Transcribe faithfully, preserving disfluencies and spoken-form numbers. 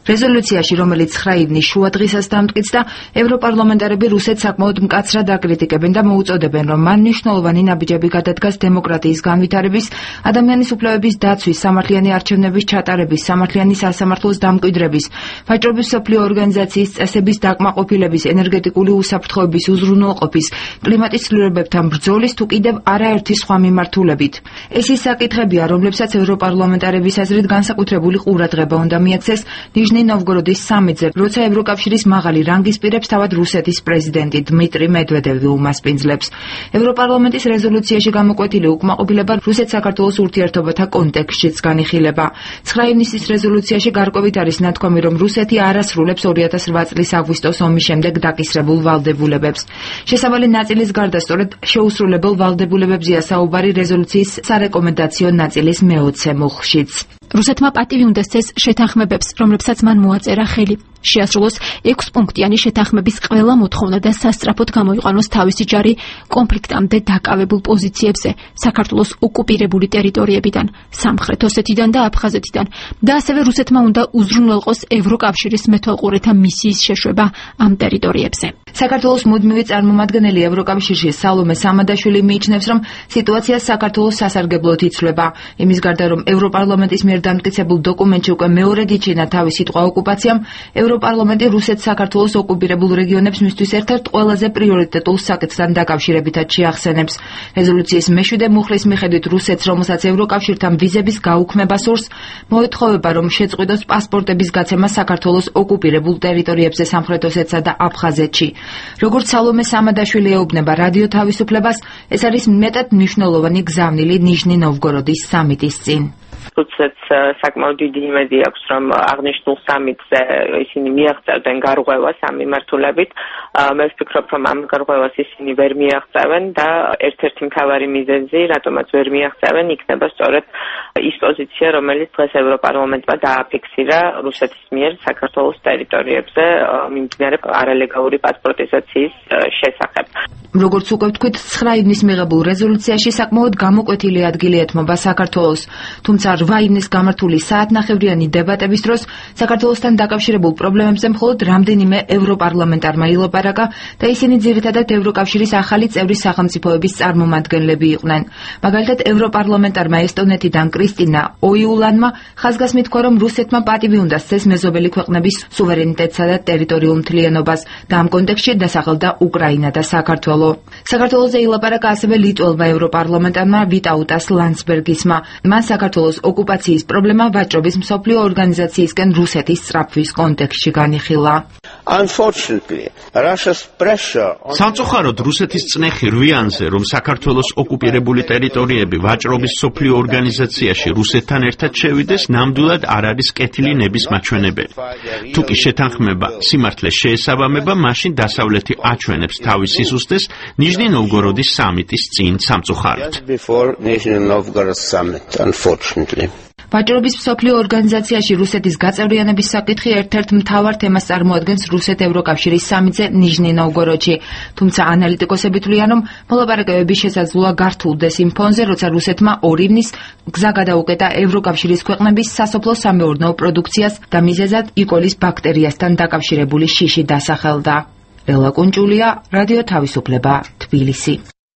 რეზოლუციაში, რომელიც ცხრა ივნის შუადღისას დამტკიცდა, ევროპარლამენტარები რუსეთს საკმაოდ მკაცრად აკრიტიკებენ და მოუწოდებენ, რომ მან მნიშვნელოვანი ნაბიჯები გადადგას დემოკრატიის განვითარების, ადამიანის უფლებების დაცვის, სამართლიანი არჩევნების ჩატარების, სამართლიანი სასამართლოს დამკვიდრების, ვაჭრობის მსოფლიო ორგანიზაციის წესების დაკმაყოფილების, ენერგეტიკული უსაფრთხოების უზრუნველყოფის, კლიმატის ცვლილებებთან ბრძოლის თუ კიდევ არაერთი სხვა მიმართულებით. ეს ის საკითხებია, რომლებსაც ევროპარლამენტარების აზრით განსაკუთრებული ყურადღება უნდა მიეცეს ნიჟნი-ნოვგოროდის სამიტზე, როცა ევროკავშირის მაღალი რანგის პირებს თავად რუსეთის პრეზიდენტი დმიტრი მედვედევი უმასპინძლებს. ევროპარლამენტის რეზოლუციაში გამოკვეთილი უკმაყოფილება რუსეთ-საქართველოს ურთიერთობათა კონტექსტშიც განიხილება. ცხრა ივნისის რეზოლუციაში გარკვევით არის ნათქვამი, რომ რუსეთი არ ასრულებს ორი ათას რვა წლის აგვისტოს ომის შემდეგ დაკისრებულ ვალდებულებებს. შესაბამისი ნაწილის გარდა სწორედ შეუსრულებელ ვალდებულებებზეა საუბარი რეზოლუციის სარეკომენდაციო ნაწილის მეოცე მუხლშიც. რუსეთმა პატივი უნდა სცეს შეთანხმებებს, რომლებსაც მან მოაწერა ხელი. შეასრულოს ექვსპუნქტიანი შეთანხმების ყველა მოთხოვნა და სასწრაფოდ გამოიყვანოს თავისი ჯარი კონფლიქტამდე დაკავებულ პოზიციებზე საქართველოს ოკუპირებული ტერიტორიებიდან, სამხრეთ ოსეთიდან და აფხაზეთიდან და ასევე რუსეთმა უნდა უზრუნველყოს ევროკავშირის მეთვალყურეთა მისიის შეშვება ამ ტერიტორიებზე. საქართველოს მუდმივი წარმომადგენელი ევროკავშირში სალომე სამადაშვილი მიიჩნევს, რომ სიტუაცია საქართველოს სასარგებლოდ იცვლება. იმის გარდა, რომ ევროპარლამენტის მიერ დამტკიცებულ დოკუმენტში უკვე მეორედ იჩინა თავის სიტყვა ოკუპაციამ, ევროპარლამენტი რუსეთს საქართველოს ოკუპირებულ რეგიონებს მისთვის ერთ-ერთ ყველაზე პრიორიტეტულ საკითხთან დაკავშირებითაც შეახსენებს. რეზოლუციის მეშვიდე მუხლის მიხედვით რუსეთს, რომელსაც ევროკავშირთან ვიზების გაუქმება სურს, მოეთხოვება, რომ შეწყვიტოს პასპორტების გაცემა საქართველოს ოკუპირებულ ტერიტორიებზე სამხრეთ ოსეთსა და აფხაზეთში. როგორც სალომე სამადაშვილი ეუბნება რადიო თავისუფლებას, ეს არის მეტად მნიშვნელოვანი გზავნილი ნიჟნი-ნოვგოროდის სამიტის წინ. რუსეთს საკმაოდ დიდი იმედი აქვს, რომ აღნიშნულ სამიტზე ისინი მიაღწევდნენ გარღვევას ამ მიმართულებით. მე ვფიქრობ, რომ ამ გარღვევას ისინი ვერ მიაღწევენ და ერთ-ერთი მთავარი მიზეზი, რატომაც ვერ მიაღწევენ, იქნება სწორედ ის პოზიცია, რომელიც დღეს ევროპარლამენტმა დააფიქსირა რუსეთის მიერ საქართველოს ტერიტორიებზე მიმდინარე არალეგალური პასპორტიზაციის შესახებ. როგორც უკვე ვთქვით, ცხრა ივნის მიღებულ რეზოლუციაში საკმაოდ გამოკვეთილი ადგილი ეთმობა საქართველოს, თუმცა რვა ივნის გამართული საათნახევრიანი დებატების დროს საქართველოსთან დაკავშირებულ პრობლემებზე მხოლოდ რამდენიმე ევროპარლამენტარმა ილაპარაკა და ისინი ძირითადად ევროკავშირის ახალი წევრი სახელმწიფოების წარმომადგენლები იყვნენ. მაგალითად, ევროპარლამენტარმა ესტონეთიდან კრისტინა ოიულანმა ხაზგასმით თქვა, რომ რუსეთმა პატივი უნდა სცეს მეზობელი ქვეყნების სუვერენიტეტსა და ტერიტორიულ მთლიანობას და ამ კონტექსტში დასახელდა უკრაინა და საქართველო. საქართველოზე ილაპარაკა ასევე ლიტველმა ევროპარლამენტარმა ვიტაუტას ლანდსბერგისმა. მან საქართველოს ოკუპაციის პრობლემა ვაჭრობის მსოფლიო ორგანიზაციისკენ რუსეთის სწრაფვის კონტექსტში განიხილა. სამწუხაროდ რუსეთის წნეხი რვიანზე, რომ საქართველოს ოკუპირებული ტერიტორიები ვაჭრობის მსოფლიო ორგანიზაციაში რუსეთთან ერთად შევიდეს, ნამდვილად არ არის კეთილი ნების მაჩვენებელი. თუ კი შეთანხმება სიმართლეს შეესაბამება, მაშინ დასავლეთი აჩვენებს თავის სიზუსტეს ნიჟნი-ნოვგოროდის სამიტის წინ სამწუხაროდ. ვაჭრობის მსოფლიო ორგანიზაციაში რუსეთის გაწევრიანების საკითხი ერთ-ერთ მთავარ თემას წარმოადგენს რუსეთ-ევროკავშირის სამიტზე ნიჟნი-ნოვგოროდში. თუმცა ანალიტიკოსები თვლიან, რომ მოლაპარაკებები შესაძლოა გართულდეს იმ ფონზე, როცა რუსეთმა ორ ივნის გზა გადაუკეტა ევროკავშირის ქვეყნების სასოფლო-სამეურნეო პროდუქციას და მიზეზად იკოლის ბაქტერიასთან დაკავშირებული შიში დასახელდა. ელა კუნჭულია, რადიო თავისუფლება, თბილისი.